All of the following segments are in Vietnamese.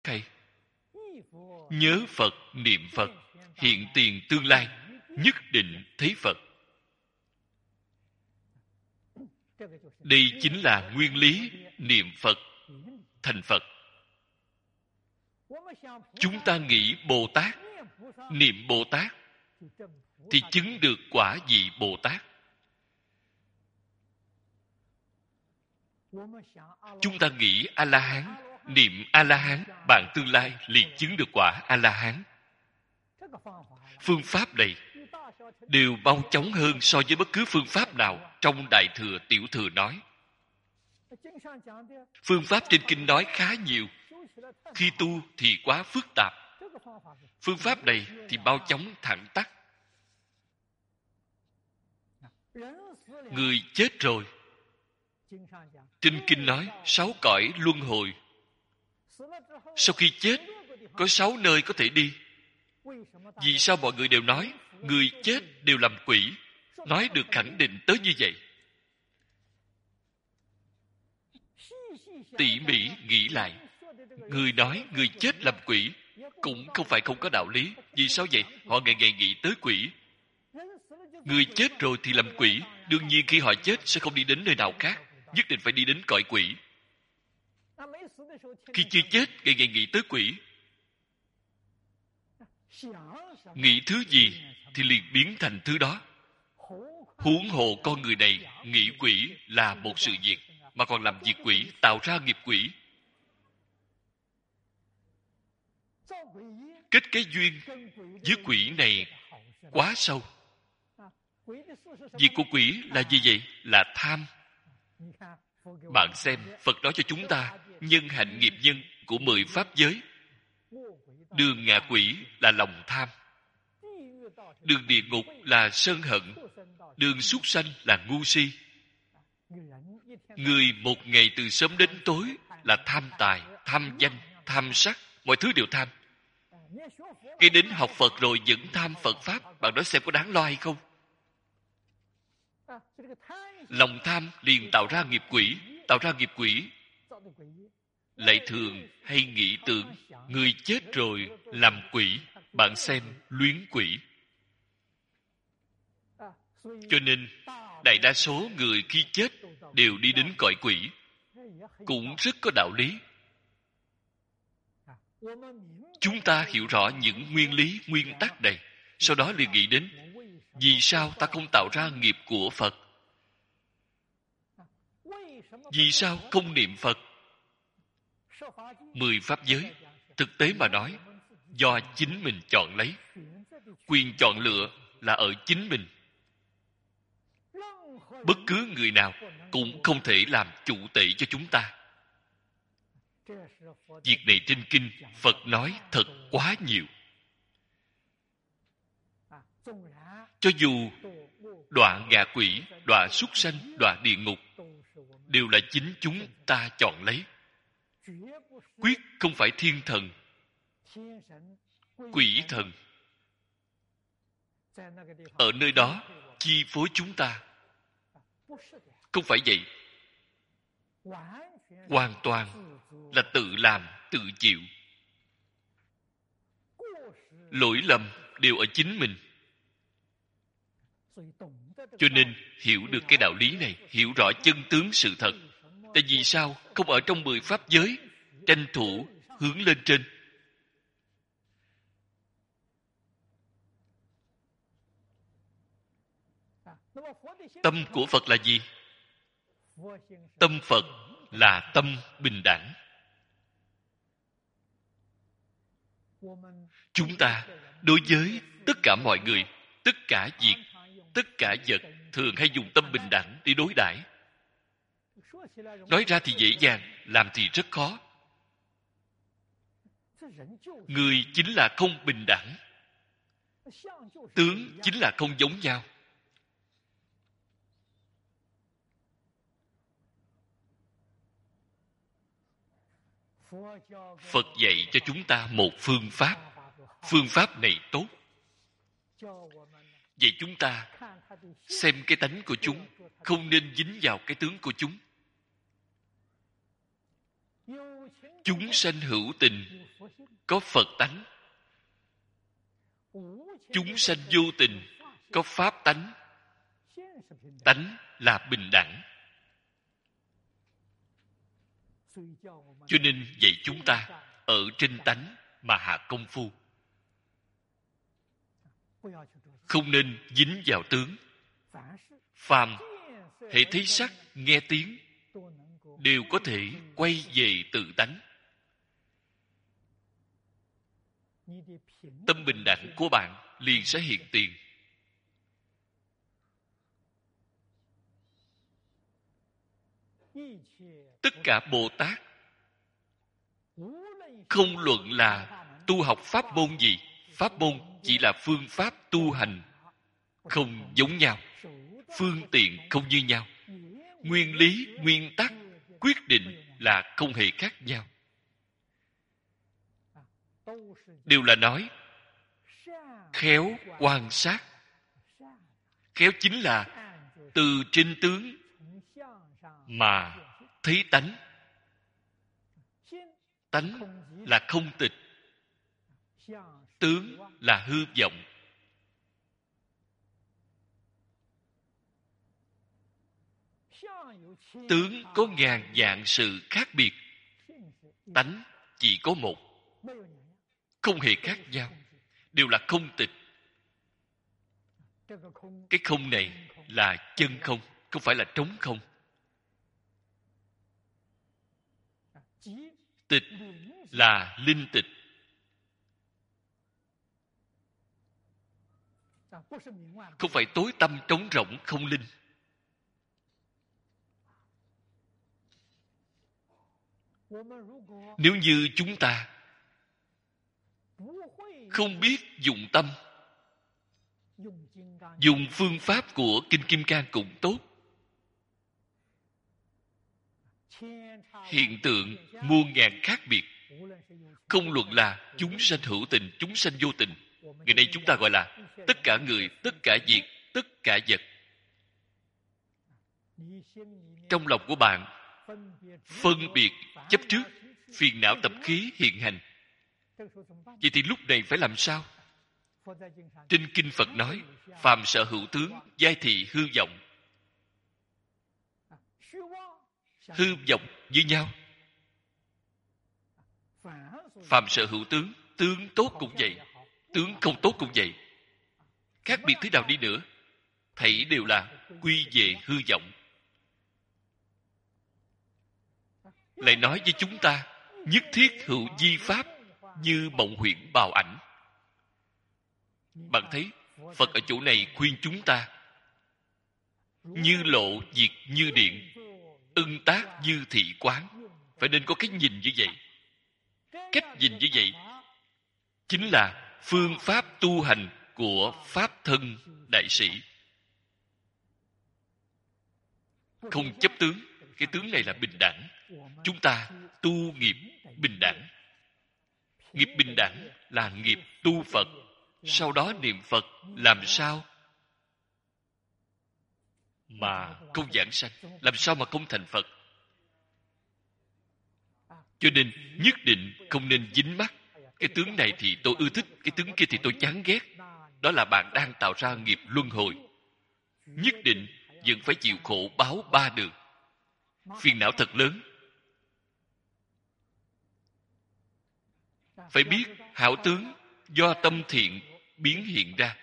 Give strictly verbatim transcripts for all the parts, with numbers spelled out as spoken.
hay. Nhớ Phật, niệm Phật, hiện tiền tương lai, nhất định thấy Phật. Đây chính là nguyên lý niệm Phật thành Phật. Chúng ta nghĩ Bồ Tát, niệm Bồ Tát, thì chứng được quả vị Bồ Tát. Chúng ta nghĩ A-la-hán, niệm A-la-hán, bạn tương lai liền chứng được quả A-la-hán. Phương pháp này đều mau chóng hơn so với bất cứ phương pháp nào trong Đại Thừa, Tiểu Thừa nói. Phương pháp trên kinh nói khá nhiều. Khi tu thì quá phức tạp. Phương pháp này thì mau chóng thẳng tắc. Người chết rồi, trên kinh nói sáu cõi luân hồi. Sau khi chết, có sáu nơi có thể đi. Vì sao mọi người đều nói người chết đều làm quỷ? Nói được khẳng định tới như vậy. Tỉ mỉ nghĩ lại, người nói người chết làm quỷ cũng không phải không có đạo lý. Vì sao vậy? Họ ngày ngày nghĩ tới quỷ. Người chết rồi thì làm quỷ, đương nhiên khi họ chết sẽ không đi đến nơi nào khác, nhất định phải đi đến cõi quỷ. Khi chưa chết, ngày ngày nghĩ tới quỷ. Nghĩ thứ gì thì liền biến thành thứ đó. Huống hồ con người này nghĩ quỷ là một sự việc, mà còn làm việc quỷ, tạo ra nghiệp quỷ. Kết cái duyên với quỷ này quá sâu. Việc của quỷ là gì vậy? Là tham. Bạn xem, Phật nói cho chúng ta nhân hạnh nghiệp nhân của mười pháp giới. Đường ngạ quỷ là lòng tham. Đường địa ngục là sân hận. Đường súc sanh là ngu si. Người một ngày từ sớm đến tối là tham tài, tham danh, tham sắc, mọi thứ đều tham. Ngay đến học Phật rồi vẫn tham Phật Pháp. Bạn nói xem có đáng lo hay không? Lòng tham liền tạo ra nghiệp quỷ. Tạo ra nghiệp quỷ lại thường hay nghĩ tưởng người chết rồi làm quỷ. Bạn xem, luyến quỷ. Cho nên đại đa số người khi chết đều đi đến cõi quỷ. Cũng rất có đạo lý. Chúng ta hiểu rõ những nguyên lý, nguyên tắc này, sau đó liền nghĩ đến vì sao ta không tạo ra nghiệp của Phật? Vì sao không niệm Phật? Mười pháp giới, thực tế mà nói, do chính mình chọn lấy. Quyền chọn lựa là ở chính mình. Bất cứ người nào cũng không thể làm chủ tể cho chúng ta. Việc này trên kinh Phật nói thật quá nhiều. Cho dù đọa ngạ quỷ, đọa súc sanh, đọa địa ngục đều là chính chúng ta chọn lấy. Quyết không phải thiên thần, quỷ thần ở nơi đó chi phối chúng ta. Không phải vậy. Hoàn toàn là tự làm, tự chịu. Lỗi lầm đều ở chính mình. Cho nên hiểu được cái đạo lý này, hiểu rõ chân tướng sự thật. Tại vì sao không ở trong mười pháp giới tranh thủ hướng lên trên? Tâm của Phật là gì? Tâm Phật là tâm bình đẳng. Chúng ta đối với tất cả mọi người, tất cả việc, tất cả vật thường hay dùng tâm bình đẳng để đối đãi. Nói ra thì dễ dàng, làm thì rất khó. Người chính là không bình đẳng. Tướng chính là không giống nhau. Phật dạy cho chúng ta một phương pháp. Phương pháp này tốt. Vậy chúng ta xem cái tánh của chúng, không nên dính vào cái tướng của chúng. Chúng sanh hữu tình, có Phật tánh. Chúng sanh vô tình có Pháp tánh. Tánh là bình đẳng. Cho nên dạy chúng ta ở trên tánh mà hạ công phu. Không nên dính vào tướng. Phàm hễ thấy sắc, nghe tiếng đều có thể quay về tự tánh. Tâm bình đẳng của bạn liền sẽ hiện tiền. Tất cả Bồ Tát, không luận là tu học pháp môn gì, pháp môn chỉ là phương pháp tu hành không giống nhau, phương tiện không như nhau, nguyên lý, nguyên tắc, quyết định là không hề khác nhau. Đều là nói khéo quan sát. Khéo chính là từ trên tướng mà thấy tánh. Tánh là không tịch, tướng là hư vọng. Tướng có ngàn vạn sự khác biệt, tánh chỉ có một, không hề khác nhau, đều là không tịch. Cái không này là chân không, không phải là trống không. Tịch là linh tịch. Không phải tối tăm trống rỗng không linh. Nếu như chúng ta không biết dụng tâm, dùng phương pháp của Kinh Kim Cang cũng tốt, hiện tượng muôn ngàn khác biệt, không luận là chúng sanh hữu tình, chúng sanh vô tình. Ngày nay chúng ta gọi là tất cả người, tất cả việc, tất cả vật. Trong lòng của bạn phân biệt chấp trước, phiền não tập khí hiện hành. Vậy thì lúc này phải làm sao? Trên Kinh Phật nói, phàm sở hữu tướng, giai thị hư vọng. Hư vọng như nhau. Phàm sở hữu tướng, tướng tốt cũng vậy, tướng không tốt cũng vậy. Khác biệt thế nào đi nữa, thảy đều là quy về hư vọng. Lại nói với chúng ta, nhất thiết hữu di pháp như mộng huyễn bào ảnh. Bạn thấy Phật ở chỗ này khuyên chúng ta như lộ diệt như điện, ưng tác như thị quán. Phải nên có cái nhìn như vậy. Cách nhìn như vậy chính là phương pháp tu hành của Pháp thân đại sĩ. Không chấp tướng. Cái tướng này là bình đẳng. Chúng ta tu nghiệp bình đẳng. Nghiệp bình đẳng là nghiệp tu Phật. Sau đó niệm Phật làm sao mà không giảng sanh, làm sao mà không thành Phật. Cho nên nhất định không nên dính mắc. Cái tướng này thì tôi ưa thích, cái tướng kia thì tôi chán ghét. Đó là bạn đang tạo ra nghiệp luân hồi. Nhất định vẫn phải chịu khổ báo ba đường. Phiền não thật lớn. Phải biết hảo tướng do tâm thiện biến hiện ra.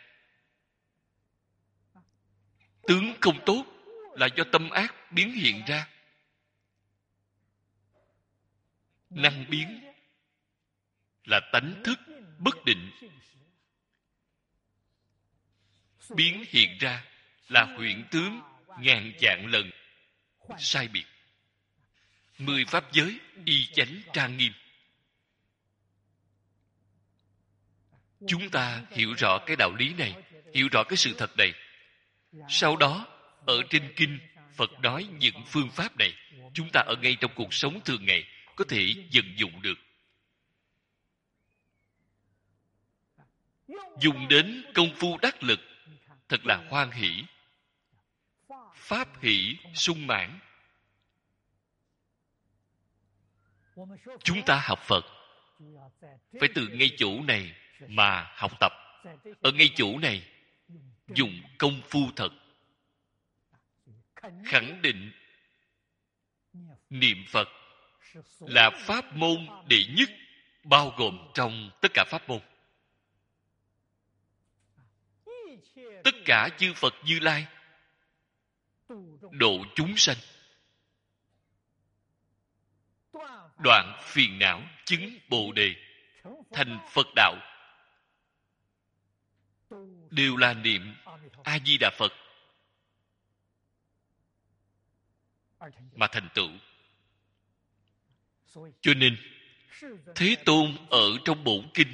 Tướng không tốt là do tâm ác biến hiện ra. Năng biến là tánh thức bất định. Biến hiện ra là huyễn tướng ngàn vạn lần sai biệt. Mười pháp giới y chánh trang nghiêm. Chúng ta hiểu rõ cái đạo lý này, hiểu rõ cái sự thật này. Sau đó, ở trên kinh, Phật nói những phương pháp này, chúng ta ở ngay trong cuộc sống thường ngày có thể vận dụng được. Dùng đến công phu đắc lực, thật là hoan hỷ. Pháp hỷ sung mãn. Chúng ta học Phật, phải từ ngay chỗ này mà học tập. Ở ngay chỗ này dùng công phu thật, khẳng định niệm Phật là pháp môn đệ nhất, bao gồm trong tất cả pháp môn. Tất cả chư Phật Như Lai độ chúng sanh, đoạn phiền não, chứng Bồ Đề, thành Phật đạo, đều là niệm A Di Đà Phật mà thành tựu. Cho nên Thế Tôn ở trong bổn kinh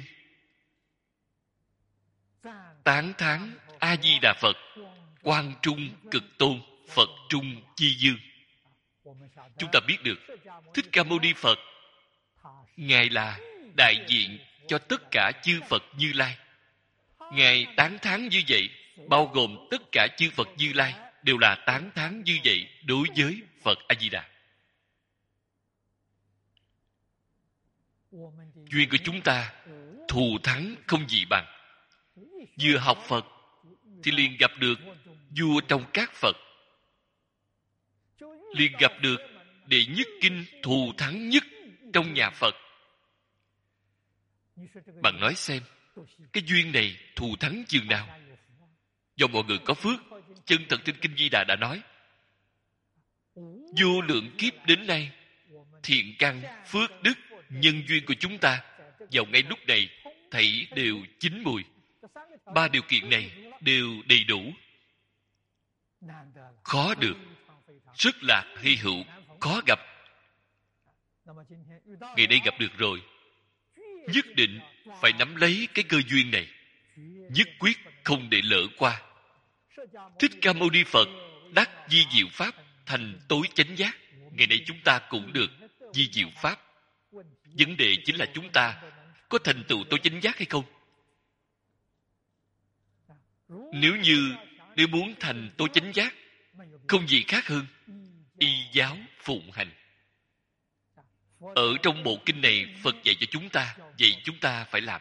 tán thán A Di Đà Phật quang trung cực tôn, Phật trung chi dương. Chúng ta biết được Thích Ca Mâu Ni Phật, Ngài là đại diện cho tất cả chư Phật Như Lai. Ngài tán thán như vậy, bao gồm tất cả chư Phật Như Lai đều là tán thán như vậy đối với Phật A Di Đà. Duyên của chúng ta thù thắng không gì bằng. Vừa học Phật thì liền gặp được vua trong các Phật, liền gặp được đệ nhất kinh thù thắng nhất trong nhà Phật. Bạn nói xem, cái duyên này thù thắng chừng nào? Do mọi người có phước. Chân thật trên Kinh Di Đà đã nói, vô lượng kiếp đến nay, thiện căn, phước, đức, nhân duyên của chúng ta vào ngay lúc này thảy đều chín mùi. Ba điều kiện này đều đầy đủ. Khó được, rất là hy hữu, khó gặp. Ngày nay gặp được rồi, nhất định phải nắm lấy cái cơ duyên này, nhất quyết không để lỡ qua. Thích Ca Mâu Ni Phật đắc di diệu pháp thành tối chánh giác. Ngày nay chúng ta cũng được di diệu pháp. Vấn đề chính là chúng ta có thành tựu tối chánh giác hay không? Nếu như nếu muốn thành tối chánh giác, không gì khác hơn y giáo phụng hành. Ở trong bộ kinh này, Phật dạy cho chúng ta, vậy chúng ta phải làm.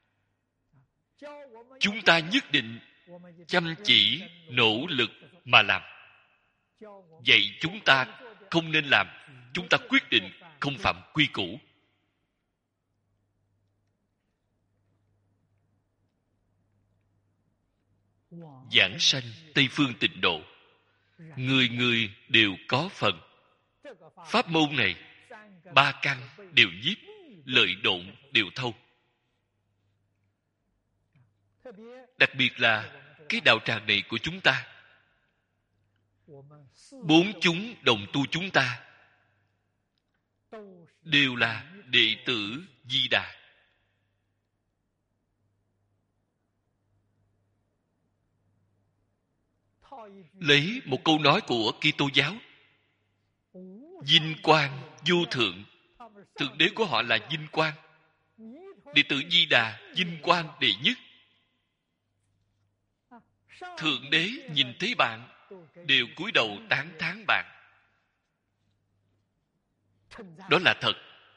Chúng ta nhất định chăm chỉ, nỗ lực mà làm. Vậy chúng ta không nên làm, chúng ta quyết định không phạm quy củ. Giảng sanh Tây Phương Tịnh Độ, người người đều có phần. Pháp môn này, ba căn đều nhiếp, lợi độn đều thâu. Đặc biệt là cái đạo tràng này của chúng ta, bốn chúng đồng tu chúng ta đều là đệ tử Di Đà. Lấy một câu nói của Kitô giáo, vinh quang vô thượng, thượng đế của họ là vinh quang. Đệ tử Di Đà vinh quang đệ nhất. Thượng đế nhìn thấy bạn đều cúi đầu tán thán bạn. Đó là thật,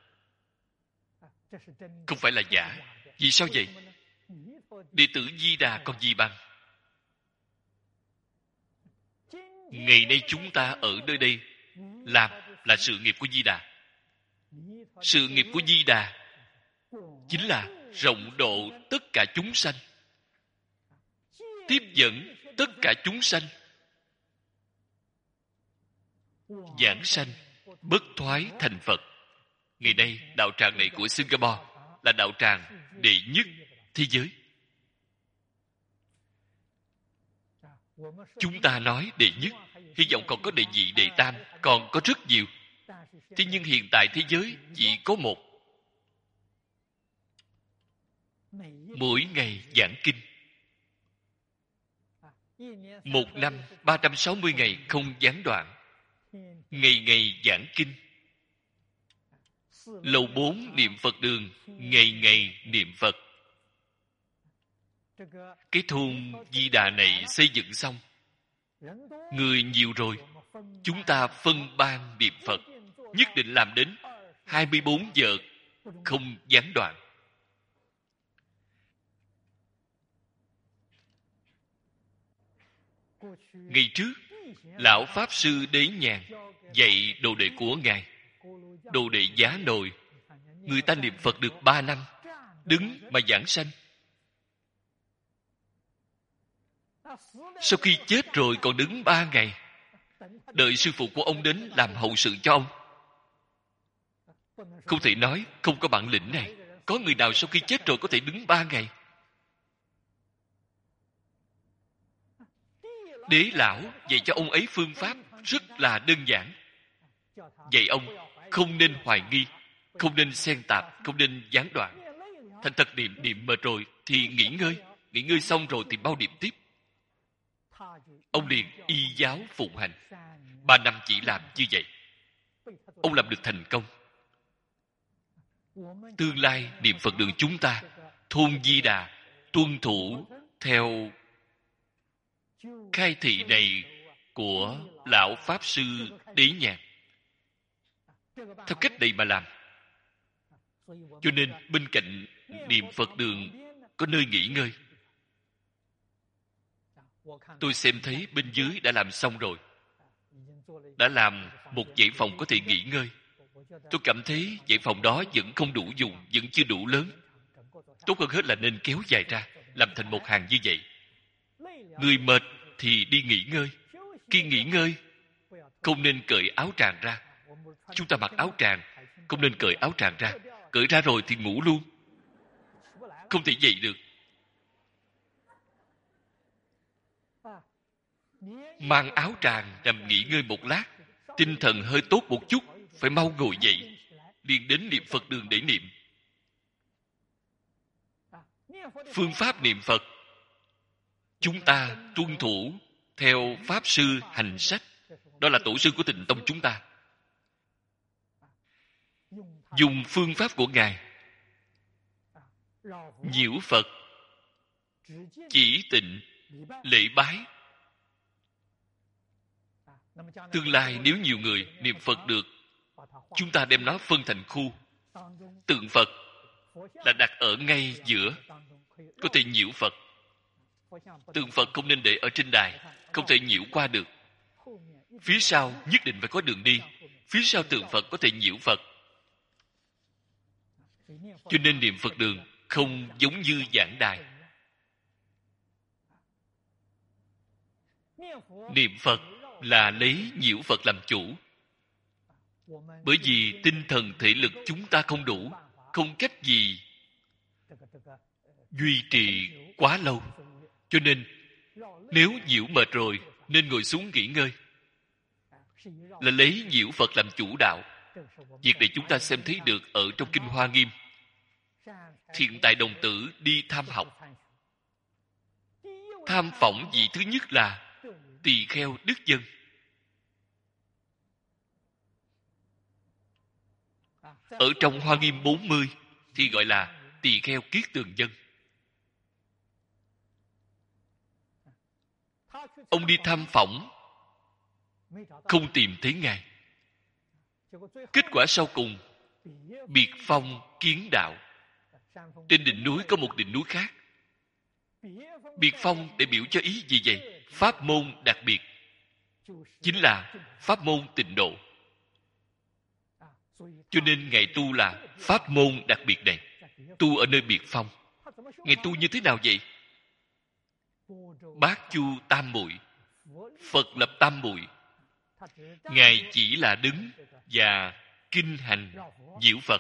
không phải là giả. Vì sao vậy? Đệ tử Di Đà còn gì bằng? Ngày nay chúng ta ở nơi đây làm là sự nghiệp của Di Đà. Sự nghiệp của Di Đà chính là rộng độ tất cả chúng sanh, tiếp dẫn tất cả chúng sanh, giảng sanh bất thoái thành Phật. Ngày nay đạo tràng này của Singapore là đạo tràng đệ nhất thế giới. Chúng ta nói đệ nhất, hy vọng còn có đệ nhị, đệ tam, còn có rất nhiều. Thế nhưng hiện tại thế giới chỉ có một. Mỗi ngày giảng kinh. Một năm ba trăm sáu mươi ngày không gián đoạn. Ngày ngày giảng kinh. Lầu bốn niệm Phật đường, ngày ngày niệm Phật. Cái thôn Di Đà này xây dựng xong, người nhiều rồi, chúng ta phân ban niệm Phật, nhất định làm đến hai mươi bốn giờ không gián đoạn. Ngày trước, Lão Pháp Sư Đế Nhàn dạy đồ đệ của Ngài, đồ đệ Giá Nội, người ta niệm Phật được ba năm, đứng mà giảng sanh. Sau khi chết rồi còn đứng ba ngày, đợi sư phụ của ông đến làm hậu sự cho ông. Không thể nói không có bản lĩnh này. Có người nào sau khi chết rồi có thể đứng ba ngày? Đế lão dạy cho ông ấy phương pháp rất là đơn giản. Dạy ông không nên hoài nghi, không nên xen tạp, không nên gián đoạn. Thành thật niệm, niệm mệt rồi thì nghỉ ngơi. Nghỉ ngơi xong rồi thì bao niệm tiếp. Ông liền y giáo phụng hành. Ba năm chỉ làm như vậy. Ông làm được thành công. Tương lai niệm Phật đường chúng ta, thôn Di Đà, tuân thủ theo khai thị này của Lão Pháp Sư Đế Nhàn. Theo cách này mà làm. Cho nên bên cạnh niệm Phật đường có nơi nghỉ ngơi. Tôi xem thấy bên dưới đã làm xong rồi. Đã làm một dãy phòng có thể nghỉ ngơi. Tôi cảm thấy dãy phòng đó vẫn không đủ dùng, vẫn chưa đủ lớn. Tốt hơn hết là nên kéo dài ra, làm thành một hàng như vậy. Người mệt thì đi nghỉ ngơi. Khi nghỉ ngơi, không nên cởi áo tràng ra. Chúng ta mặc áo tràng, không nên cởi áo tràng ra. Cởi ra rồi thì ngủ luôn. Không thể dậy được. Mang áo tràng nằm nghỉ ngơi một lát, tinh thần hơi tốt một chút, phải mau ngồi dậy, liền đến niệm Phật đường để niệm. Phương pháp niệm Phật, chúng ta tuân thủ theo Pháp Sư hành sách. Đó là tổ sư của Tịnh Tông chúng ta. Dùng phương pháp của Ngài, nhiễu Phật, chỉ tịnh, lễ bái. Tương lai nếu nhiều người niệm Phật được, chúng ta đem nó phân thành khu. Tượng Phật là đặt ở ngay giữa, có thể nhiễu Phật. Tượng Phật không nên để ở trên đài, không thể nhiễu qua được. Phía sau nhất định phải có đường đi. Phía sau tượng Phật có thể nhiễu Phật. Cho nên niệm Phật đường không giống như giảng đài. Niệm Phật là lấy nhiễu Phật làm chủ. Bởi vì tinh thần thể lực chúng ta không đủ, không cách gì duy trì quá lâu. Cho nên nếu nhiễu mệt rồi nên ngồi xuống nghỉ ngơi, là lấy nhiễu Phật làm chủ đạo. Việc này chúng ta xem thấy được ở trong Kinh Hoa Nghiêm. Thiện tài đồng tử đi tham học. Tham phỏng vị thứ nhất là tỳ kheo đức dân. Ở trong Hoa Nghiêm bốn mươi thì gọi là tỳ kheo kiết tường dân. Ông đi tham phỏng, không tìm thấy Ngài. Kết quả sau cùng, biệt phong kiến đạo. Trên đỉnh núi có một đỉnh núi khác. Biệt phong để biểu cho ý gì vậy? Pháp môn đặc biệt. Chính là pháp môn tịnh độ. Cho nên Ngài tu là pháp môn đặc biệt này. Tu ở nơi biệt phong. Ngài tu như thế nào vậy? Bát chu tam muội, Phật lập tam muội. Ngài chỉ là đứng và kinh hành diệu Phật.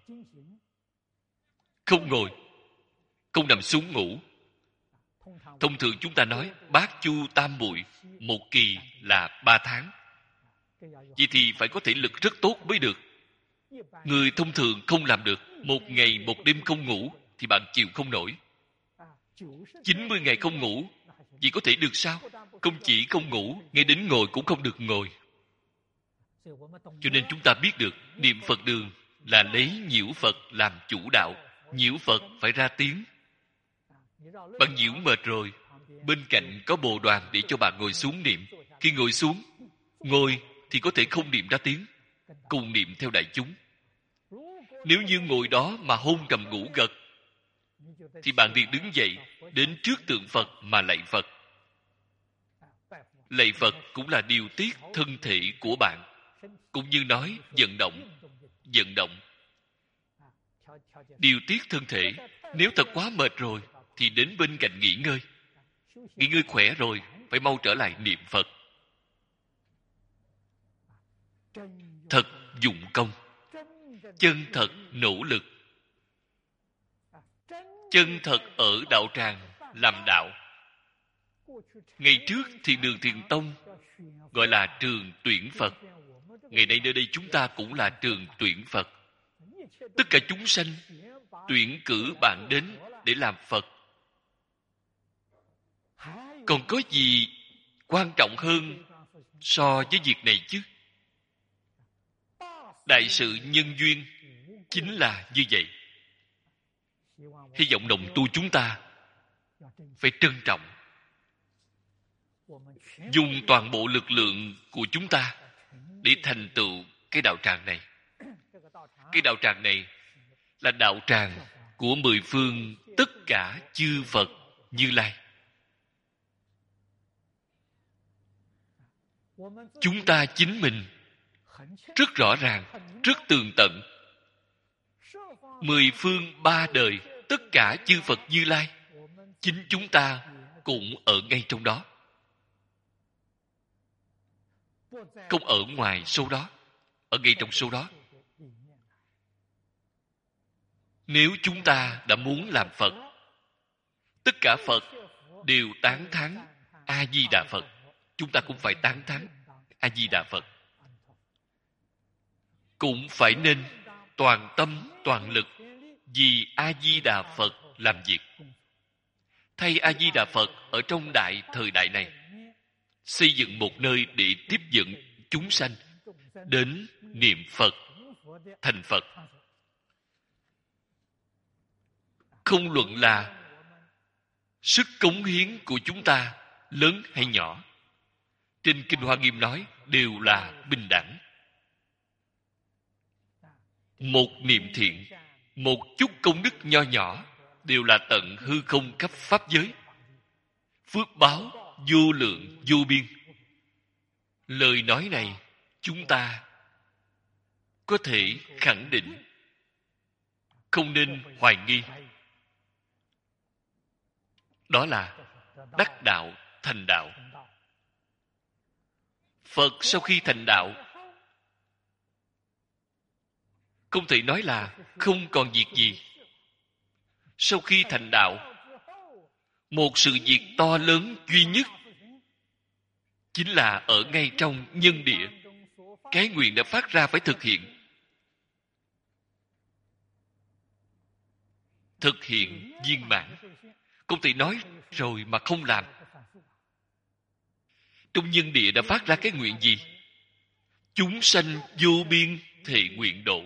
Không ngồi, không nằm xuống ngủ. Thông thường chúng ta nói bát chu tam muội, một kỳ là ba tháng. Vậy thì phải có thể lực rất tốt mới được. Người thông thường không làm được. Một ngày một đêm không ngủ thì bạn chịu không nổi. chín mươi ngày không ngủ, vậy có thể được sao? Không chỉ không ngủ, ngay đến ngồi cũng không được ngồi. Cho nên chúng ta biết được niệm Phật đường là lấy nhiễu Phật làm chủ đạo. Nhiễu Phật phải ra tiếng. Bạn nhiễu mệt rồi, bên cạnh có bồ đoàn để cho bạn ngồi xuống niệm. Khi ngồi xuống, ngồi thì có thể không niệm ra tiếng, cùng niệm theo đại chúng. Nếu như ngồi đó mà hôn trầm ngủ gật, thì bạn liền đứng dậy đến trước tượng Phật mà lạy Phật. Lạy Phật cũng là điều tiết thân thể của bạn, cũng như nói vận động. Vận động điều tiết thân thể. Nếu thật quá mệt rồi thì đến bên cạnh nghỉ ngơi. Nghỉ ngơi khỏe rồi phải mau trở lại niệm Phật. Thật dụng công, chân thật nỗ lực, chân thật ở đạo tràng làm đạo. Ngày trước Thiền Đường Thiền Tông gọi là trường tuyển Phật. Ngày nay nơi đây chúng ta cũng là trường tuyển Phật. Tất cả chúng sanh tuyển cử bạn đến để làm Phật. Còn có gì quan trọng hơn so với việc này chứ? Đại sự nhân duyên chính là như vậy. Hy vọng đồng tu chúng ta phải trân trọng, dùng toàn bộ lực lượng của chúng ta để thành tựu cái đạo tràng này. Cái đạo tràng này là đạo tràng của mười phương tất cả chư Phật Như Lai. Chúng ta chính mình rất rõ ràng, rất tường tận. Mười phương ba đời tất cả chư Phật Như Lai, chính chúng ta cũng ở ngay trong đó, không ở ngoài số đó, ở ngay trong số đó. Nếu chúng ta đã muốn làm Phật, tất cả Phật đều tán thán A Di Đà Phật, chúng ta cũng phải tán thán A Di Đà Phật, cũng phải nên toàn tâm toàn lực vì A Di Đà Phật làm việc. Thay A Di Đà Phật ở trong đại thời đại này xây dựng một nơi để tiếp dẫn chúng sanh đến niệm Phật, thành Phật. Không luận là sức cống hiến của chúng ta lớn hay nhỏ, trên Kinh Hoa Nghiêm nói đều là bình đẳng. Một niệm thiện, một chút công đức nho nhỏ đều là tận hư không khắp pháp giới, phước báo vô lượng vô biên. Lời nói này chúng ta có thể khẳng định, không nên hoài nghi. Đó là đắc đạo thành đạo. Phật sau khi thành đạo, không thể nói là không còn việc gì. Sau khi thành đạo, một sự việc to lớn duy nhất chính là ở ngay trong nhân địa. Cái nguyện đã phát ra phải thực hiện. Thực hiện viên mãn. Không thể nói rồi mà không làm. Trong nhân địa đã phát ra cái nguyện gì? Chúng sanh vô biên thệ nguyện độ.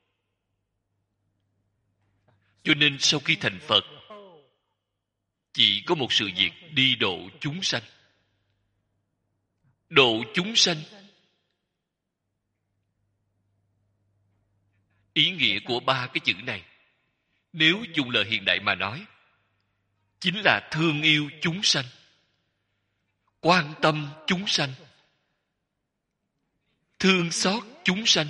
Cho nên sau khi thành Phật, chỉ có một sự việc đi độ chúng sanh. Độ chúng sanh, ý nghĩa của ba cái chữ này, nếu dùng lời hiện đại mà nói, chính là thương yêu chúng sanh, quan tâm chúng sanh, thương xót chúng sanh,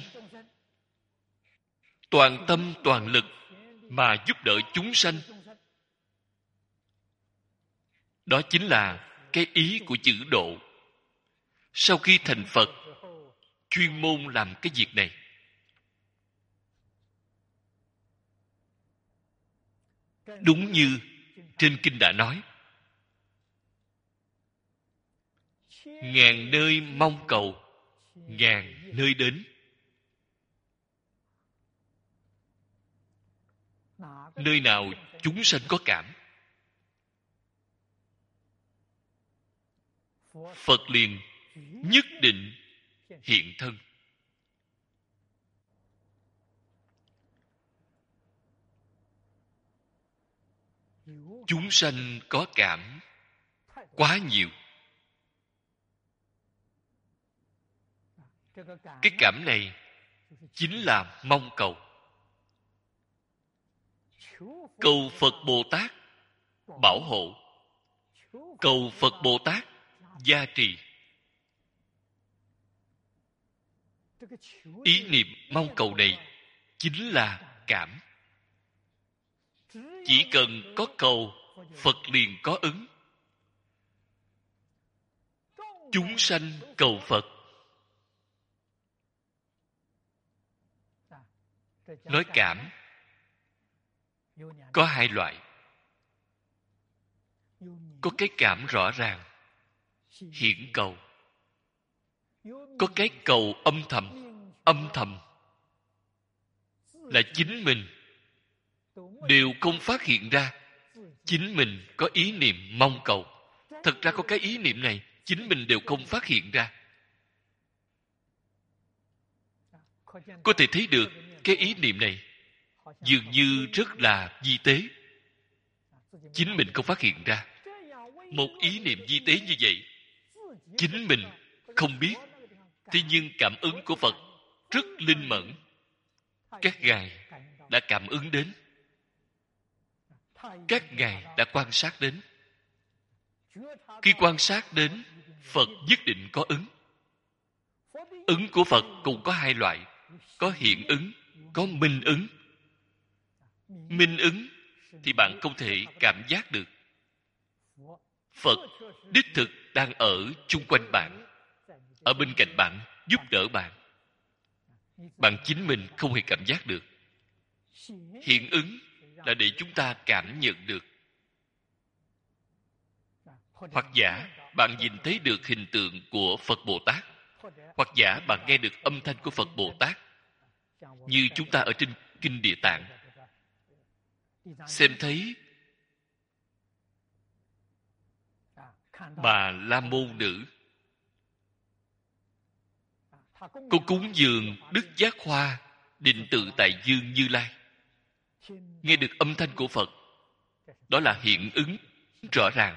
toàn tâm toàn lực mà giúp đỡ chúng sanh. Đó chính là cái ý của chữ độ. Sau khi thành Phật, chuyên môn làm cái việc này. Đúng như trên kinh đã nói, ngàn nơi mong cầu, ngàn nơi đến. Nơi nào chúng sanh có cảm, Phật liền nhất định hiện thân. Chúng sanh có cảm quá nhiều. Cái cảm này chính là mong cầu. cầu Phật Bồ Tát bảo hộ, cầu Phật Bồ Tát gia trì. Ý niệm mong cầu này chính là cảm. Chỉ cần có cầu, Phật liền có ứng. Chúng sanh cầu Phật. Nói cảm có hai loại. Có cái cảm rõ ràng, hiển cầu. Có cái cầu âm thầm. Âm thầm là chính mình đều không phát hiện ra. Chính mình có ý niệm mong cầu. Thật ra có cái ý niệm này, chính mình đều không phát hiện ra. Có thể thấy được cái ý niệm này dường như rất là vi tế. Chính mình không phát hiện ra. Một ý niệm vi tế như vậy, chính mình không biết. Thế nhưng cảm ứng của Phật rất linh mẫn. Các ngài đã cảm ứng đến. Các ngài đã quan sát đến. Khi quan sát đến, Phật nhất định có ứng. Ứng của Phật cũng có hai loại. Có hiện ứng, có minh ứng. Minh ứng thì bạn không thể cảm giác được. Phật đích thực đang ở chung quanh bạn, ở bên cạnh bạn, giúp đỡ bạn. Bạn chính mình không hề cảm giác được. Hiện ứng là để chúng ta cảm nhận được. Hoặc giả bạn nhìn thấy được hình tượng của Phật Bồ Tát, hoặc giả bạn nghe được âm thanh của Phật Bồ Tát, như chúng ta ở trên Kinh Địa Tạng xem thấy Bà La Môn Nữ cô cúng dường Đức Giác Hoa Định Tự Tại Dương Như Lai, nghe được âm thanh của Phật. Đó là hiện ứng rõ ràng.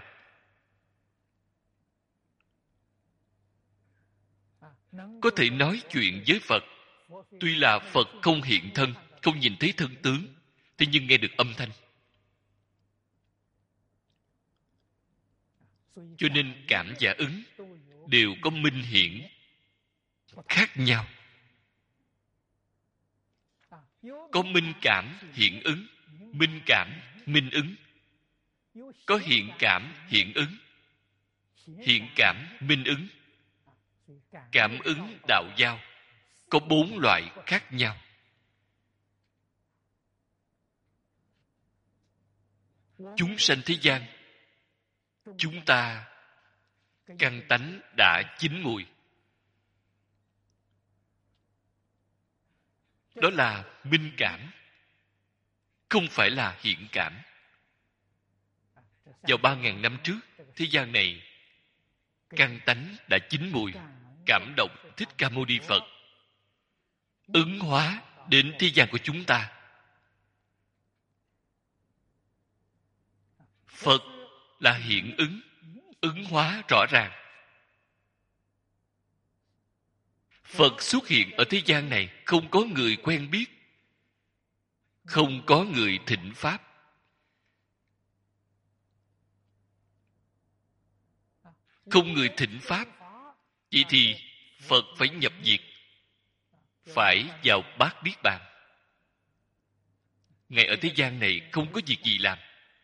Có thể nói chuyện với Phật. Tuy là Phật không hiện thân, không nhìn thấy thân tướng, thế nhưng nghe được âm thanh. Cho nên cảm và ứng đều có minh hiển khác nhau. Có minh cảm hiện ứng, minh cảm minh ứng. Có hiện cảm hiện ứng, hiện cảm minh ứng. Cảm ứng đạo giao có bốn loại khác nhau. Chúng sanh thế gian, chúng ta căn tánh đã chín mùi. Đó là minh cảm, không phải là hiện cảm. Vào ba ngàn năm trước, thế gian này căn tánh đã chín mùi, cảm động Thích Ca Mâu Ni Phật ứng hóa đến thế gian của chúng ta. Phật là hiện ứng, ứng hóa rõ ràng. Phật xuất hiện ở thế gian này, không có người quen biết, không có người thỉnh Pháp. Không người thỉnh Pháp, vậy thì Phật phải nhập diệt, phải vào bát Niết Bàn. Ngài ở thế gian này không có việc gì làm.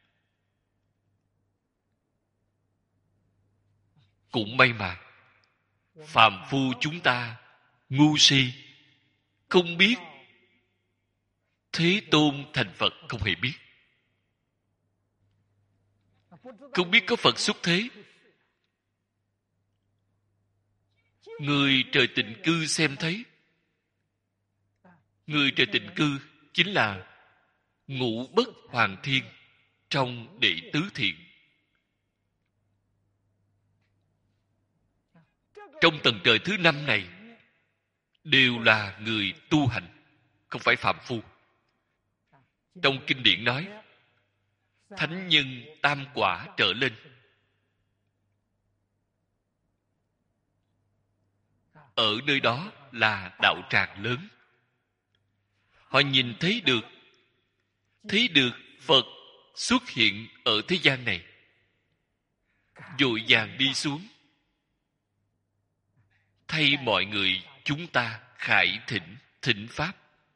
Cũng may mà phàm phu chúng ta ngu si, không biết Thế Tôn thành Phật, không hề biết. Không biết có Phật xuất thế. Người trời tịnh cư xem thấy. Người trời tịnh cư chính là Ngũ Bất Hoàng Thiên trong Đệ Tứ Thiện. Trong tầng trời thứ năm này đều là người tu hành, không phải phàm phu. Trong kinh điển nói thánh nhân tam quả trở lên. Ở nơi đó là đạo tràng lớn. Họ nhìn thấy được, thấy được Phật xuất hiện ở thế gian này, vội vàng đi xuống, thay mọi người chúng ta khải thỉnh, thỉnh Pháp.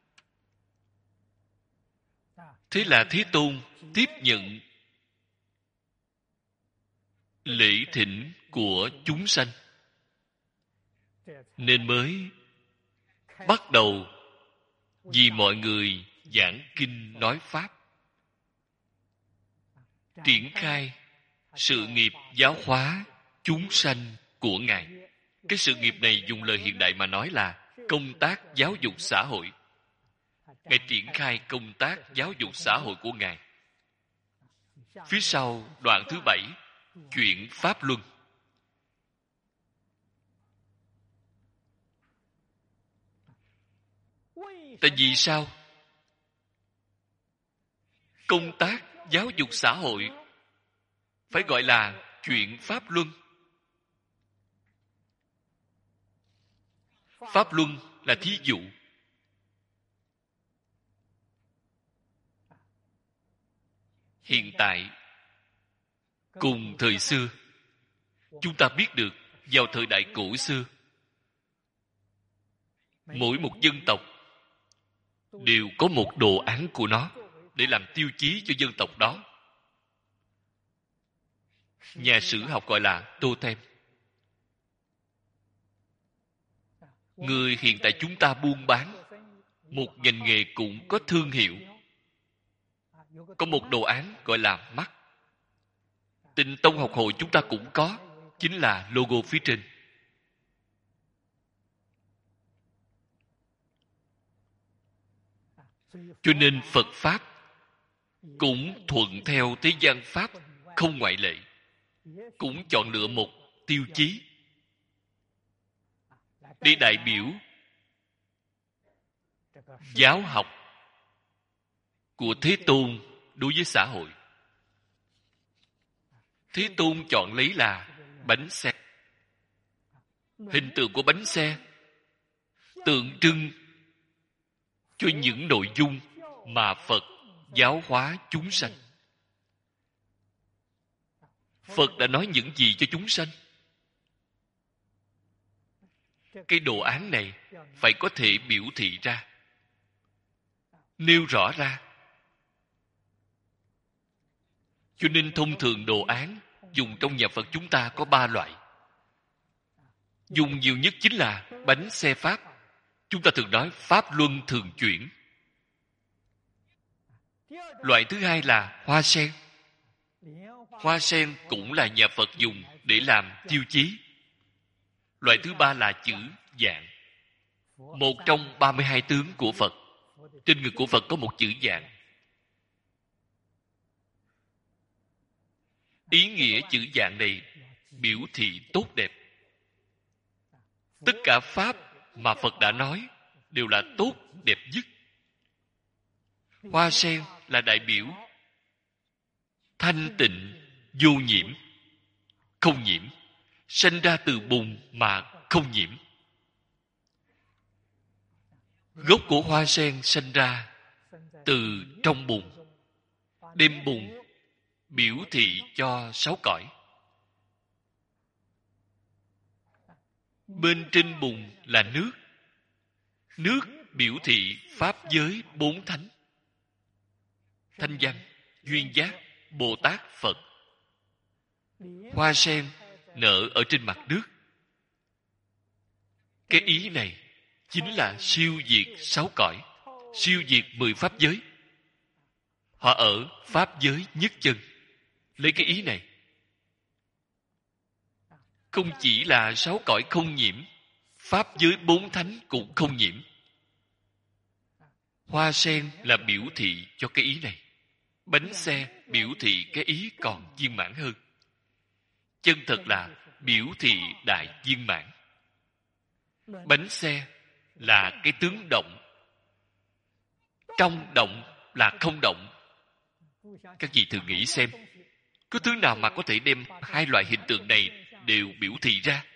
Thế là Thế Tôn tiếp nhận lễ thỉnh của chúng sanh, nên mới bắt đầu vì mọi người giảng kinh nói Pháp, triển khai sự nghiệp giáo hóa chúng sanh của Ngài. Cái sự nghiệp này dùng lời hiện đại mà nói là công tác giáo dục xã hội. Ngài triển khai công tác giáo dục xã hội của Ngài. Phía sau đoạn thứ bảy, chuyện Pháp Luân. Tại vì sao? Công tác giáo dục xã hội phải gọi là chuyện Pháp Luân. Pháp Luân là thí dụ. Hiện tại cùng thời xưa, chúng ta biết được vào thời đại cổ xưa, mỗi một dân tộc đều có một đồ án của nó để làm tiêu chí cho dân tộc đó. Nhà sử học gọi là totem. Người hiện tại chúng ta buôn bán, một ngành nghề cũng có thương hiệu, có một đồ án gọi là mắt. Tịnh Tông học hội chúng ta cũng có, chính là logo phía trên. Cho nên Phật Pháp cũng thuận theo thế gian Pháp, không ngoại lệ, cũng chọn lựa một tiêu chí để đại biểu giáo học của Thế Tôn đối với xã hội. Thế Tôn chọn lấy là bánh xe. Hình tượng của bánh xe tượng trưng cho những nội dung mà Phật giáo hóa chúng sanh. Phật đã nói những gì cho chúng sanh? Cái đồ án này phải có thể biểu thị ra, nêu rõ ra. Cho nên thông thường đồ án dùng trong nhà Phật chúng ta có ba loại. Dùng nhiều nhất chính là bánh xe Pháp. Chúng ta thường nói Pháp Luân thường chuyển. Loại thứ hai là hoa sen. Hoa sen cũng là nhà Phật dùng để làm tiêu chí. Loại thứ ba là chữ dạng. Một trong ba mươi hai tướng của Phật. Trên ngực của Phật có một chữ dạng. Ý nghĩa chữ dạng này biểu thị tốt đẹp. Tất cả Pháp mà Phật đã nói đều là tốt đẹp nhất. Hoa sen là đại biểu thanh tịnh, vô nhiễm, không nhiễm, sanh ra từ bùn mà không nhiễm. Gốc của hoa sen sanh ra từ trong bùn, đem bùn biểu thị cho sáu cõi. Bên trên bùn là nước. Nước biểu thị pháp giới bốn thánh: Thanh Văn, Duyên Giác, Bồ Tát, Phật. Hoa sen nở ở trên mặt nước. Cái ý này chính là siêu diệt sáu cõi, siêu diệt mười pháp giới. Họ ở pháp giới nhất chân. Lấy cái ý này, không chỉ là sáu cõi không nhiễm, pháp giới bốn thánh cũng không nhiễm. Hoa sen là biểu thị cho cái ý này. Bánh xe biểu thị cái ý còn viên mãn hơn. Chân thật là biểu thị đại viên mãn. Bánh xe là cái tướng động. Trong động là không động. Các vị thử nghĩ xem, có thứ nào mà có thể đem hai loại hình tượng này đều biểu thị ra?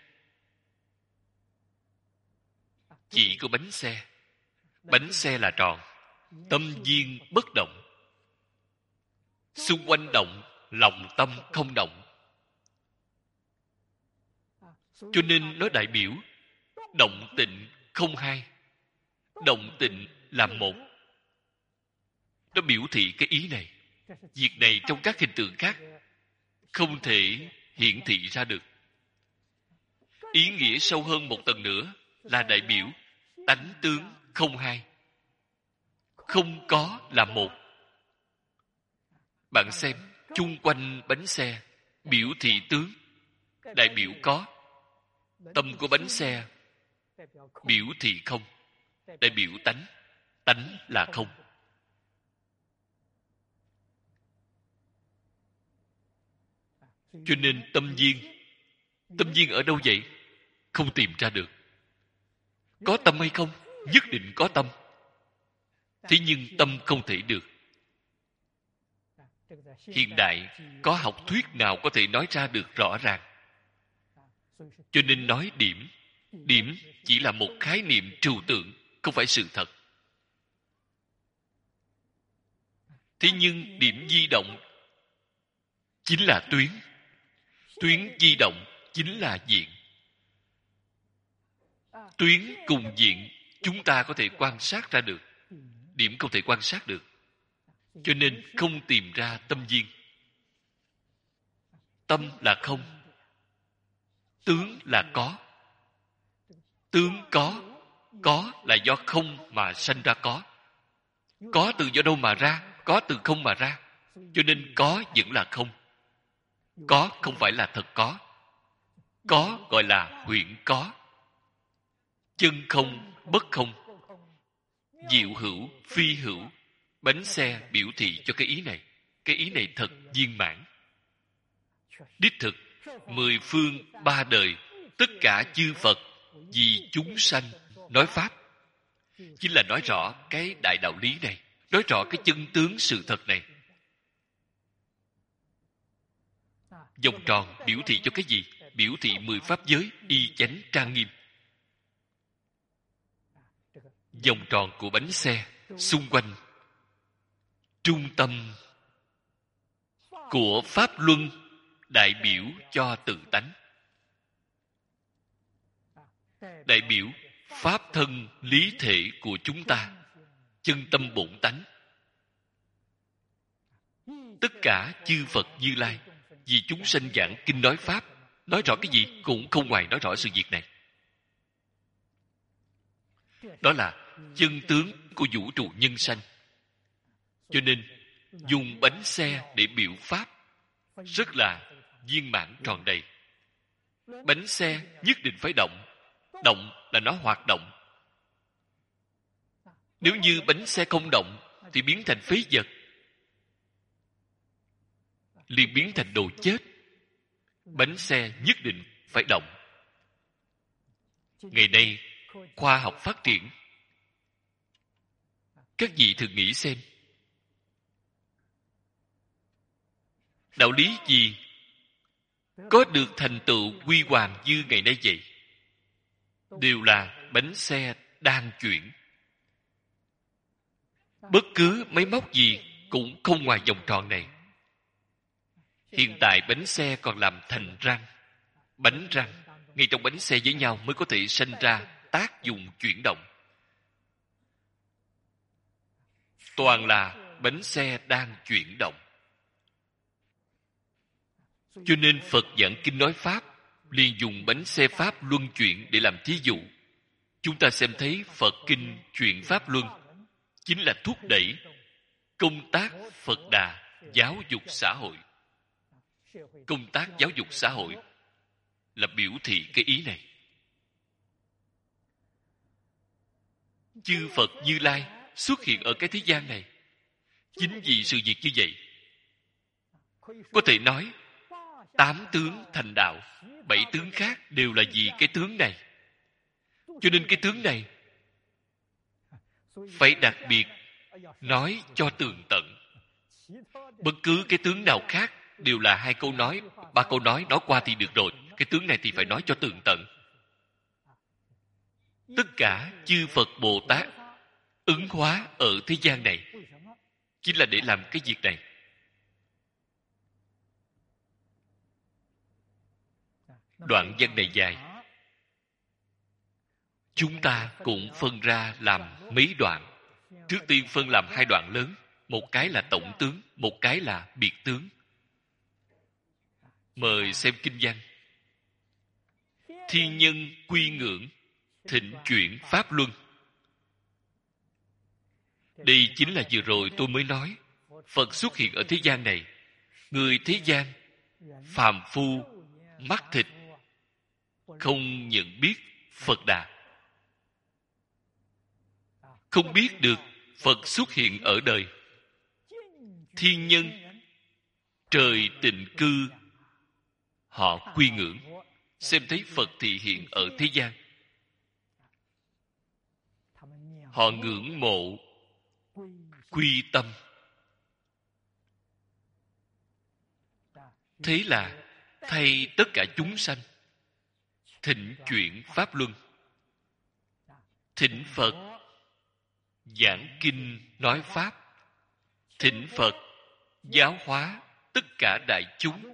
Chỉ có bánh xe. Bánh xe là tròn, tâm viên bất động. xung quanh động, lòng tâm không động. Cho nên nó đại biểu động tịnh không hai. Động tịnh là một. Nó biểu thị cái ý này. Việc này trong các hình tượng khác không thể hiển thị ra được. Ý nghĩa sâu hơn một tầng nữa là đại biểu tánh tướng không hai. Không có là một. Bạn xem, chung quanh bánh xe biểu thị tướng, đại biểu có. Tâm của bánh xe biểu thị không, đại biểu tánh. Tánh là không. Cho nên tâm duyên, tâm duyên ở đâu vậy? Không tìm ra được. Có tâm hay không? Nhất định có tâm. Thế nhưng tâm không thể được. Hiện đại có học thuyết nào có thể nói ra được rõ ràng? Cho nên nói điểm. Điểm chỉ là một khái niệm trừu tượng, không phải sự thật. Thế nhưng điểm di động chính là tuyến. Tuyến di động chính là diện. Tuyến cùng diện chúng ta có thể quan sát ra được. Điểm không thể quan sát được. Cho nên không tìm ra tâm duyên. Tâm là không. Tướng là có. Tướng có. Có là do không mà sanh ra có. Có từ do đâu mà ra? Có từ không mà ra. Cho nên có vẫn là không. Có không phải là thật có. Có gọi là huyễn có. Chân không, bất không. Diệu hữu, phi hữu. Bánh xe biểu thị cho cái ý này. Cái ý này thật viên mãn. Đích thực, mười phương ba đời, tất cả chư Phật vì chúng sanh nói Pháp. Chính là nói rõ cái đại đạo lý này. Nói rõ cái chân tướng sự thật này. Vòng tròn biểu thị cho cái gì? Biểu thị mười pháp giới y chánh trang nghiêm. Vòng tròn của bánh xe xung quanh trung tâm của pháp luân đại biểu cho tự tánh, đại biểu pháp thân lý thể của chúng ta, chân tâm bổn tánh. Tất cả chư Phật Như Lai vì chúng sanh giảng kinh nói pháp, nói rõ cái gì cũng không ngoài nói rõ sự việc này. Đó là chân tướng của vũ trụ nhân sanh. Cho nên dùng bánh xe để biểu pháp rất là viên mãn tròn đầy. Bánh xe nhất định phải động. Động là nó hoạt động. Nếu như bánh xe không động thì biến thành phế vật, liền biến thành đồ chết. Bánh xe nhất định phải động. Ngày nay khoa học phát triển. Các vị thử nghĩ xem, đạo lý gì có được thành tựu huy hoàng như ngày nay vậy? Đều là bánh xe đang chuyển. Bất cứ máy móc gì cũng không ngoài vòng tròn này. Hiện tại bánh xe còn làm thành răng. Bánh răng, ngay trong bánh xe với nhau mới có thể sanh ra tác dụng chuyển động. Toàn là bánh xe đang chuyển động. Cho nên Phật giảng kinh nói Pháp liền dùng bánh xe Pháp luân chuyển để làm thí dụ. Chúng ta xem thấy Phật kinh chuyển Pháp luân chính là thúc đẩy công tác Phật Đà giáo dục xã hội. Công tác giáo dục xã hội là biểu thị cái ý này. Chư Phật Như Lai xuất hiện ở cái thế gian này chính vì sự việc như vậy. Có thể nói tám tướng thành đạo, bảy tướng khác đều là vì cái tướng này. Cho nên cái tướng này phải đặc biệt nói cho tường tận. Bất cứ cái tướng nào khác đều là hai câu nói, ba câu nói nói qua thì được rồi. Cái tướng này thì phải nói cho tường tận. Tất cả chư Phật Bồ Tát ứng hóa ở thế gian này chính là để làm cái việc này. Đoạn văn này dài, chúng ta cũng phân ra làm mấy đoạn. Trước tiên phân làm hai đoạn lớn, một cái là tổng tướng, một cái là biệt tướng. Mời xem kinh văn. Thiên nhân quy ngưỡng, thịnh chuyển pháp luân. Đây chính là vừa rồi tôi mới nói, Phật xuất hiện ở thế gian này. Người thế gian, phàm phu, mắt thịt, không nhận biết Phật Đà. Không biết được Phật xuất hiện ở đời. Thiên nhân, trời tịnh cư, họ quy ngưỡng, xem thấy Phật thị hiện ở thế gian. Họ ngưỡng mộ, quy tâm. Thế là thay tất cả chúng sanh thịnh chuyển pháp luân. Thỉnh Phật giảng kinh nói pháp, thỉnh Phật giáo hóa tất cả đại chúng.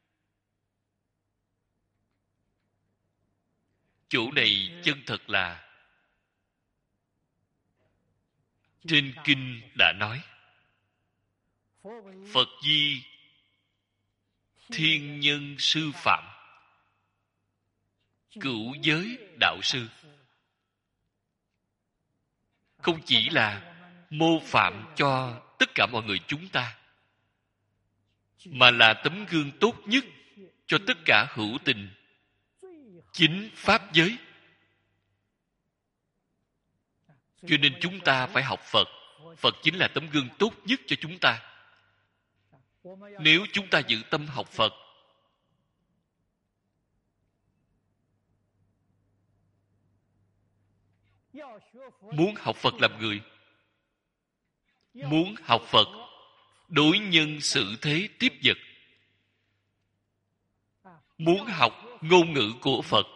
Chỗ này chân thật là trên kinh đã nói, Phật di thiên nhân sư phạm, cửu giới đạo sư. Không chỉ là mô phạm cho tất cả mọi người chúng ta, mà là tấm gương tốt nhất cho tất cả hữu tình chính pháp giới. Cho nên chúng ta phải học Phật. Phật chính là tấm gương tốt nhất cho chúng ta. Nếu chúng ta giữ tâm học Phật, muốn học Phật làm người, muốn học Phật đối nhân xử thế tiếp vật, muốn học ngôn ngữ của Phật,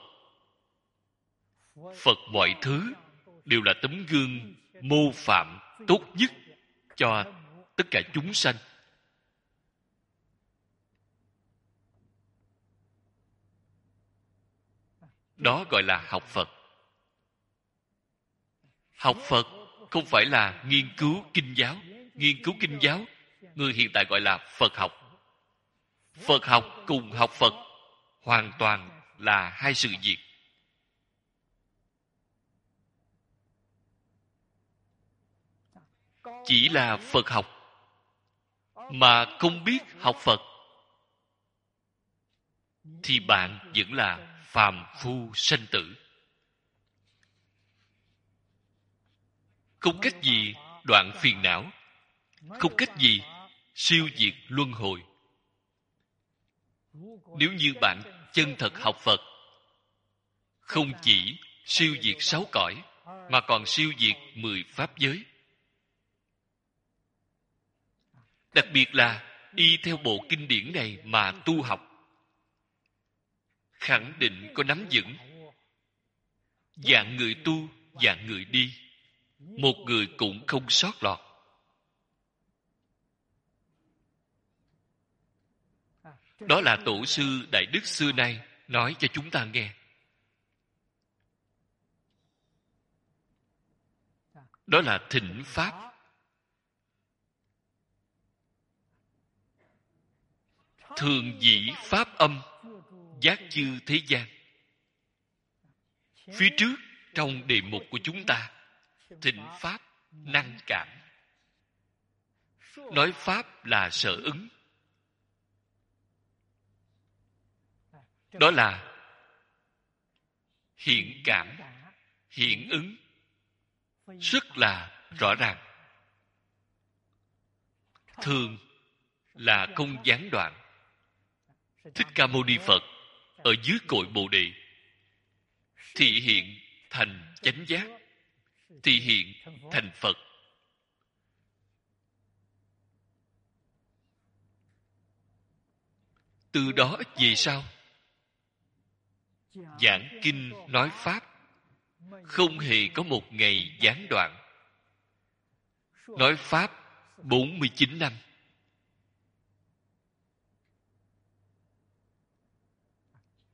Phật mọi thứ đều là tấm gương mô phạm tốt nhất cho tất cả chúng sanh. Đó gọi là học Phật. Học Phật không phải là nghiên cứu kinh giáo. Nghiên cứu kinh giáo, người hiện tại gọi là Phật học. Phật học cùng học Phật hoàn toàn là hai sự việc. Chỉ là Phật học mà không biết học Phật thì bạn vẫn là phàm phu sanh tử. Không cách gì đoạn phiền não, không cách gì siêu diệt luân hồi. Nếu như bạn chân thật học Phật, không chỉ siêu diệt sáu cõi, mà còn siêu diệt mười pháp giới. Đặc biệt là y theo bộ kinh điển này mà tu học, khẳng định có nắm vững. Dạng người tu, dạng người đi, một người cũng không sót lọt. Đó là tổ sư Đại Đức xưa nay nói cho chúng ta nghe. Đó là thỉnh pháp. Thường dĩ pháp âm, giác chư thế gian. Phía trước trong đề mục của chúng ta, thỉnh pháp năng cảm. Nói pháp là sở ứng. Đó là hiện cảm, hiện ứng, rất là rõ ràng. Thường là không gián đoạn. Thích Ca Mâu Ni Phật ở dưới cội Bồ Đề thị hiện thành chánh giác, thị hiện thành Phật. Từ đó về sau, giảng kinh nói pháp không hề có một ngày gián đoạn. Nói pháp bốn mươi chín năm.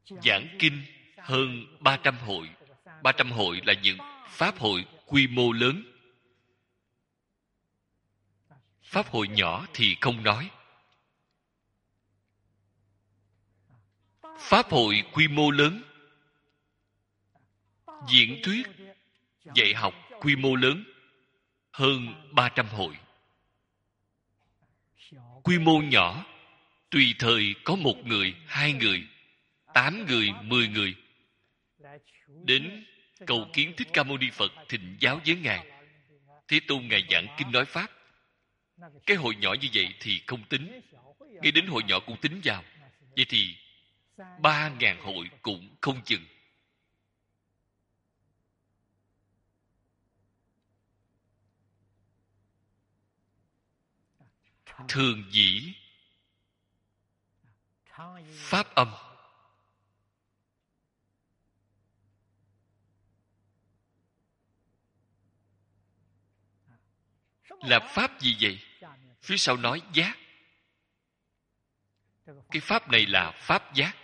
giảng kinh hơn ba trăm hội. ba trăm hội là những pháp hội quy mô lớn. Pháp hội nhỏ thì không nói. Pháp hội quy mô lớn, diễn thuyết, dạy học quy mô lớn, hơn ba trăm hội. Quy mô nhỏ, tùy thời có một người, hai người, tám người, mười người đến cầu kiến Thích Ca Mâu Ni Phật thịnh giáo với Ngài. Thế Tôn Ngài giảng kinh nói Pháp. Cái hội nhỏ như vậy thì không tính. Ngay đến hội nhỏ cũng tính vào. Vậy thì ba ngàn hội cũng không chừng. Thường dĩ pháp âm. Là pháp gì vậy? Phía sau nói giác. Cái pháp này là pháp giác.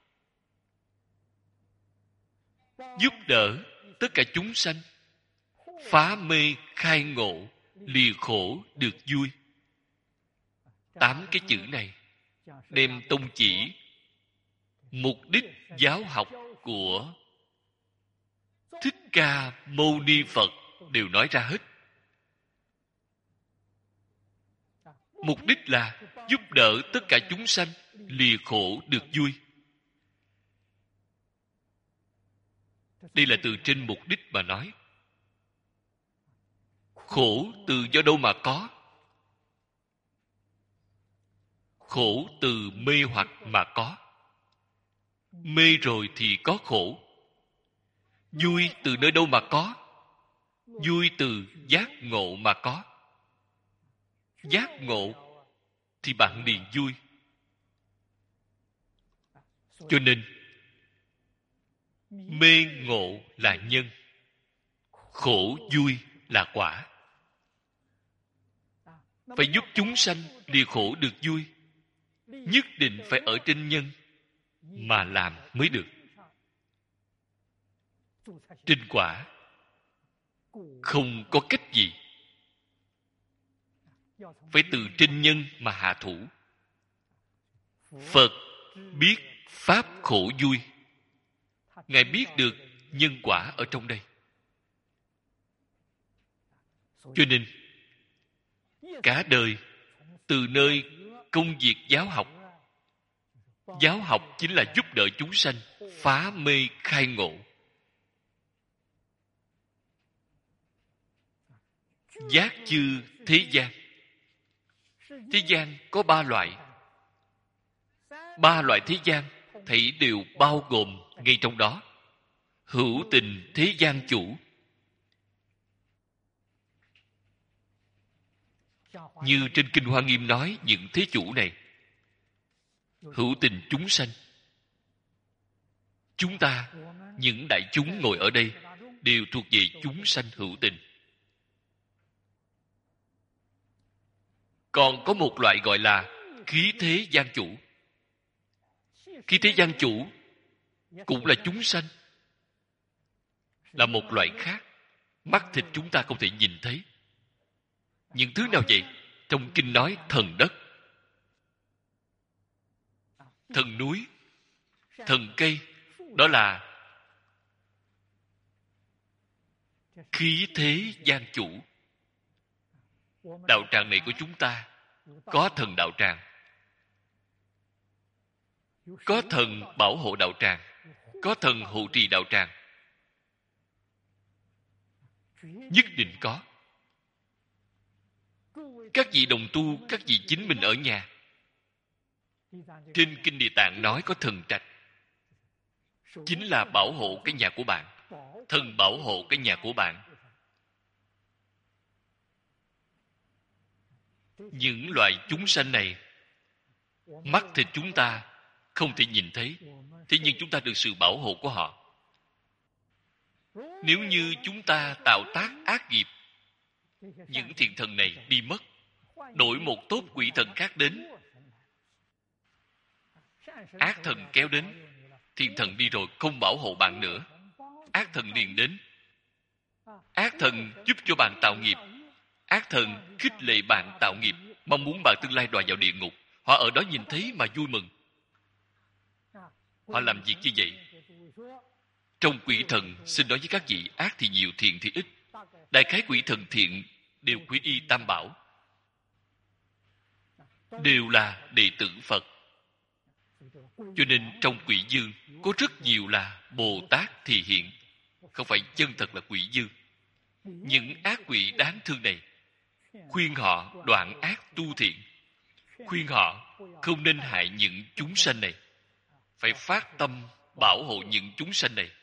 Giúp đỡ tất cả chúng sanh phá mê khai ngộ, lìa khổ được vui. Tám cái chữ này đem tông chỉ mục đích giáo học của Thích Ca Mâu Ni Phật đều nói ra hết. Mục đích là giúp đỡ tất cả chúng sanh lìa khổ được vui. Đây là từ trên mục đích mà nói. Khổ từ do đâu mà có? Khổ từ mê hoặc mà có. Mê rồi thì có khổ. Vui từ nơi đâu mà có? Vui từ giác ngộ mà có. Giác ngộ thì bạn liền vui. Cho nên mê ngộ là nhân, khổ vui là quả. Phải giúp chúng sanh lìa khổ được vui, nhất định phải ở trên nhân mà làm mới được. Trên quả không có cách gì. Phải từ trên nhân mà hạ thủ. Phật biết pháp khổ vui. Ngài biết được nhân quả ở trong đây. Cho nên cả đời từ nơi công việc giáo học. Giáo học chính là giúp đỡ chúng sanh phá mê khai ngộ. Giác chư thế gian. Thế gian có ba loại. Ba loại thế gian thảy đều bao gồm ngay trong đó. Hữu tình thế gian chủ. Như trên Kinh Hoa Nghiêm nói những thế chủ này. Hữu tình chúng sanh. Chúng ta, những đại chúng ngồi ở đây đều thuộc về chúng sanh hữu tình. Còn có một loại gọi là khí thế gian chủ. Khí thế gian chủ cũng là chúng sanh. Là một loại khác. Mắt thịt chúng ta không thể nhìn thấy. Những thứ nào vậy? Trong kinh nói thần đất, thần núi, thần cây. Đó là khí thế gian chủ. Đạo tràng này của chúng ta có thần đạo tràng, có thần bảo hộ đạo tràng, có thần hộ trì đạo tràng. Nhất định có. Các vị đồng tu, các vị chính mình ở nhà. Trên Kinh Địa Tạng nói có thần trạch. Chính là bảo hộ cái nhà của bạn. Thần bảo hộ cái nhà của bạn. Những loại chúng sanh này, mắt thịt chúng ta không thể nhìn thấy. Thế nhưng chúng ta được sự bảo hộ của họ. Nếu như chúng ta tạo tác ác nghiệp, những thiện thần này đi mất, đổi một tốt quỷ thần khác đến, ác thần kéo đến, Thiên thần đi rồi không bảo hộ bạn nữa, ác thần liền đến. Ác thần giúp cho bạn tạo nghiệp. Ác thần khích lệ bạn tạo nghiệp, mong muốn bạn tương lai đọa vào địa ngục. Họ ở đó nhìn thấy mà vui mừng. Họ làm việc như vậy. Trong quỷ thần, xin nói với các vị, ác thì nhiều, thiện thì ít. Đại khái quỷ thần thiện đều quy y Tam Bảo, đều là đệ tử Phật. Cho nên trong quỷ dương có rất nhiều là Bồ Tát thì hiện, không phải chân thật là quỷ dương. Những ác quỷ đáng thương này, khuyên họ đoạn ác tu thiện, khuyên họ không nên hại những chúng sanh này, phải phát tâm bảo hộ những chúng sanh này.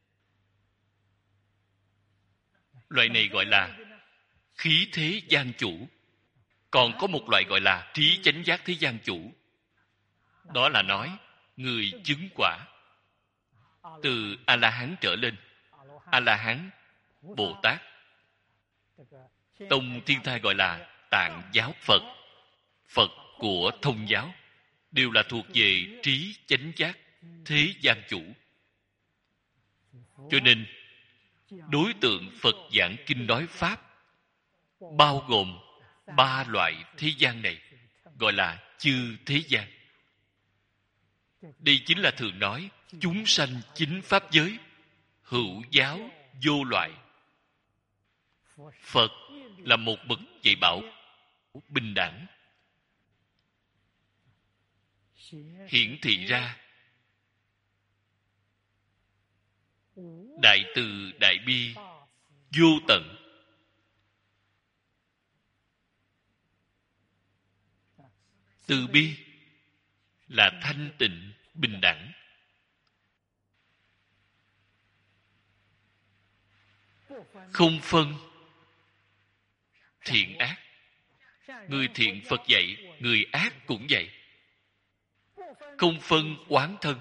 Loại này gọi là khí thế gian chủ. Còn có một loại gọi là trí chánh giác thế gian chủ. Đó là nói người chứng quả từ A-la-hán trở lên. A-la-hán, Bồ Tát. Tông Thiên Thai gọi là Tạng giáo Phật, Phật của Thông giáo, đều là thuộc về trí chánh giác thế gian chủ. Cho nên đối tượng Phật giảng kinh nói Pháp bao gồm ba loại thế gian này, gọi là chư thế gian. Đây chính là thường nói chúng sanh chính pháp giới, hữu giáo vô loại. Phật là một bậc dạy bảo bình đẳng, hiển thị ra đại từ đại bi vô tận. Từ bi là thanh tịnh bình đẳng. Không phân thiện ác. Người thiện Phật dạy, người ác cũng vậy. Không phân oán thân.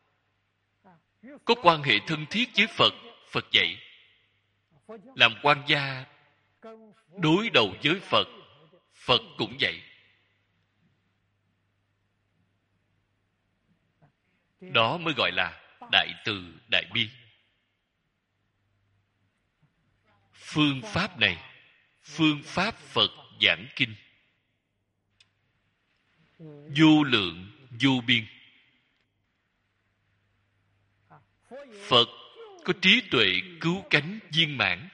Có quan hệ thân thiết với Phật, Phật dạy. Làm quan gia đối đầu với Phật, Phật cũng vậy. Đó mới gọi là đại từ đại bi. Phương pháp này, phương pháp Phật giảng kinh, vô lượng vô biên. Phật có trí tuệ cứu cánh viên mãn.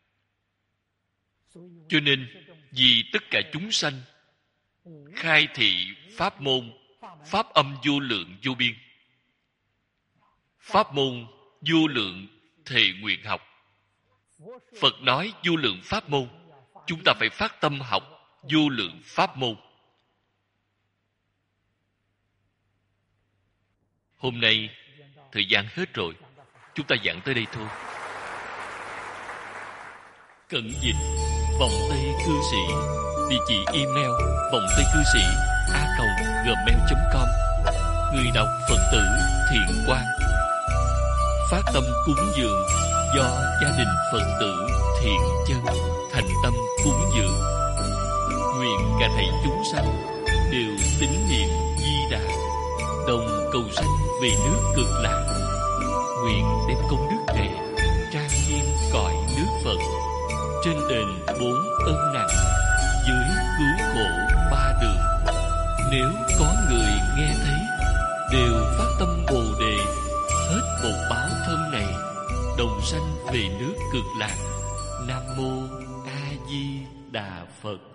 Cho nên vì tất cả chúng sanh khai thị pháp môn, pháp âm vô lượng vô biên. Pháp môn vô lượng thệ nguyện học. Phật nói vô lượng pháp môn, chúng ta phải phát tâm học vô lượng pháp môn. Hôm nay thời gian hết rồi, chúng ta giảng tới đây thôi. Cận dịch vòng tây cư sĩ, địa chỉ email vòng tây cư sĩ a còng gmail chấm com. Người đọc Phật tử Thiện Quang. Phát tâm cúng dường do gia đình Phật tử Thiện Chân thành tâm cúng dường. Nguyện cả thảy chúng sanh đều tín niệm Di Đà, đồng cầu sanh về nước Cực Lạc. Nguyện đem công đức này trang nghiêm cõi nước Phật, trên đền bốn ân nặng, dưới cứu khổ ba đường. Nếu có người nghe thấy, đều phát tâm Bồ Đề, hết một báo thân này, đồng sanh về nước Cực Lạc. Nam mô A Di Đà Phật.